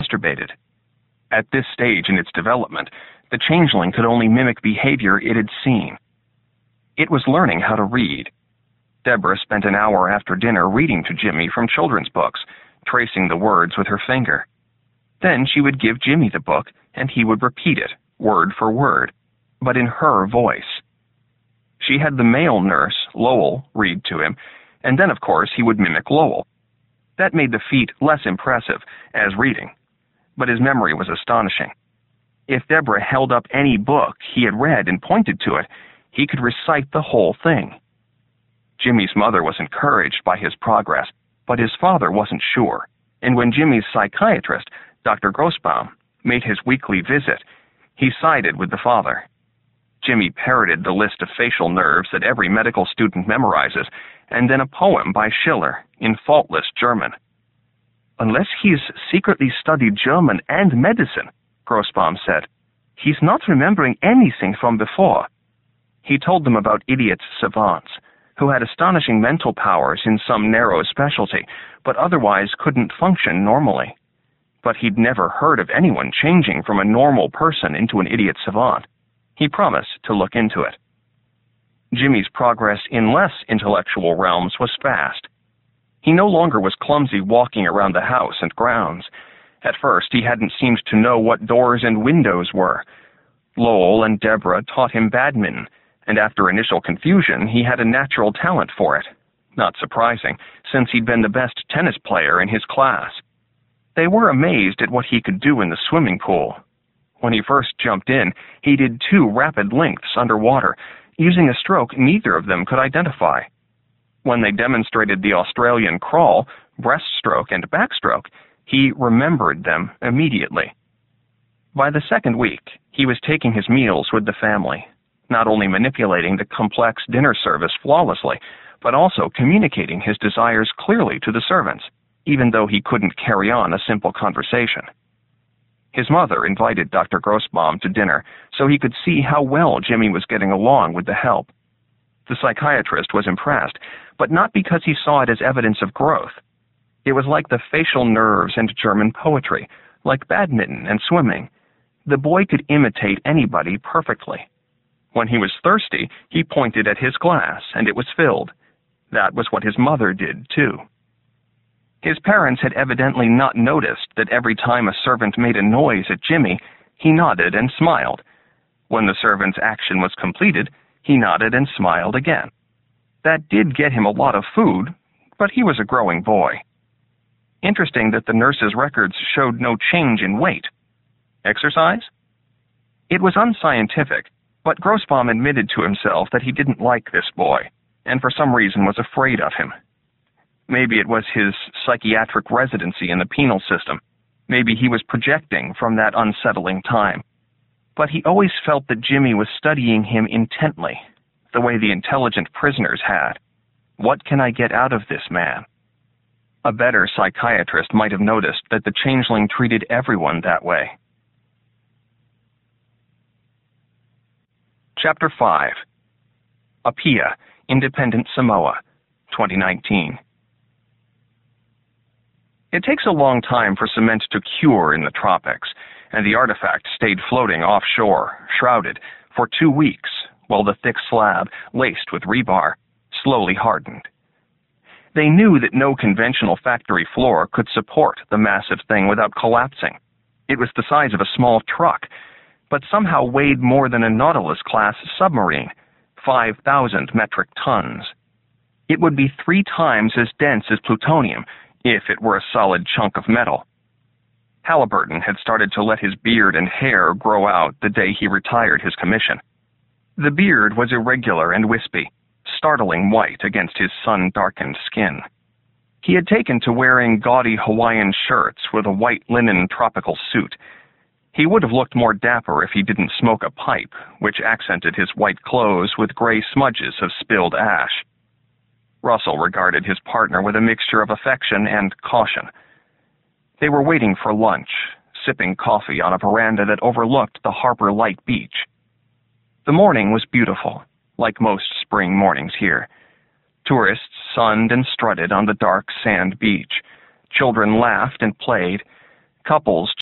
masturbated. At this stage in its development, the changeling could only mimic behavior it had seen. It was learning how to read. Deborah spent an hour after dinner reading to Jimmy from children's books, tracing the words with her finger. Then she would give Jimmy the book, and he would repeat it, word for word, but in her voice. She had the male nurse, Lowell, read to him, and then, of course, he would mimic Lowell. That made the feat less impressive, as reading, but his memory was astonishing. If Deborah held up any book he had read and pointed to it, he could recite the whole thing. Jimmy's mother was encouraged by his progress, but his father wasn't sure, and when Jimmy's psychiatrist, Dr. Grossbaum, made his weekly visit, he sided with the father. Jimmy parroted the list of facial nerves that every medical student memorizes, and then a poem by Schiller in faultless German. "Unless he's secretly studied German and medicine," Grossbaum said, "he's not remembering anything from before." He told them about idiot savants, who had astonishing mental powers in some narrow specialty, but otherwise couldn't function normally. But he'd never heard of anyone changing from a normal person into an idiot savant. He promised to look into it. Jimmy's progress in less intellectual realms was fast. He no longer was clumsy walking around the house and grounds. At first, he hadn't seemed to know what doors and windows were. Lowell and Deborah taught him badminton, and after initial confusion, he had a natural talent for it. Not surprising, since he'd been the best tennis player in his class. They were amazed at what he could do in the swimming pool. When he first jumped in, he did 2 rapid lengths underwater, using a stroke neither of them could identify. When they demonstrated the Australian crawl, breaststroke, and backstroke, he remembered them immediately. By the second week, he was taking his meals with the family, not only manipulating the complex dinner service flawlessly, but also communicating his desires clearly to the servants, even though he couldn't carry on a simple conversation. His mother invited Dr. Grossbaum to dinner so he could see how well Jimmy was getting along with the help. The psychiatrist was impressed, but not because he saw it as evidence of growth. It was like the facial nerves and German poetry, like badminton and swimming. The boy could imitate anybody perfectly. When he was thirsty, he pointed at his glass, and it was filled. That was what his mother did, too. His parents had evidently not noticed that every time a servant made a noise at Jimmy, he nodded and smiled. When the servant's action was completed, he nodded and smiled again. That did get him a lot of food, but he was a growing boy. Interesting that the nurse's records showed no change in weight. Exercise? It was unscientific, but Grossbaum admitted to himself that he didn't like this boy, and for some reason was afraid of him. Maybe it was his psychiatric residency in the penal system. Maybe he was projecting from that unsettling time. But he always felt that Jimmy was studying him intently, the way the intelligent prisoners had. What can I get out of this man? A better psychiatrist might have noticed that the changeling treated everyone that way. Chapter 5. Apia, Independent Samoa, 2019. It takes a long time for cement to cure in the tropics, and the artifact stayed floating offshore, shrouded, for 2 weeks, while the thick slab, laced with rebar, slowly hardened. They knew that no conventional factory floor could support the massive thing without collapsing. It was the size of a small truck, but somehow weighed more than a Nautilus-class submarine, 5,000 metric tons. It would be 3 times as dense as plutonium, if it were a solid chunk of metal. Halliburton had started to let his beard and hair grow out the day he retired his commission. The beard was irregular and wispy, startling white against his sun-darkened skin. He had taken to wearing gaudy Hawaiian shirts with a white linen tropical suit. He would have looked more dapper if he didn't smoke a pipe, which accented his white clothes with gray smudges of spilled ash. Russell regarded his partner with a mixture of affection and caution. They were waiting for lunch, sipping coffee on a veranda that overlooked the Harbor Light Beach. The morning was beautiful, like most spring mornings here. Tourists sunned and strutted on the dark sand beach. Children laughed and played. Couples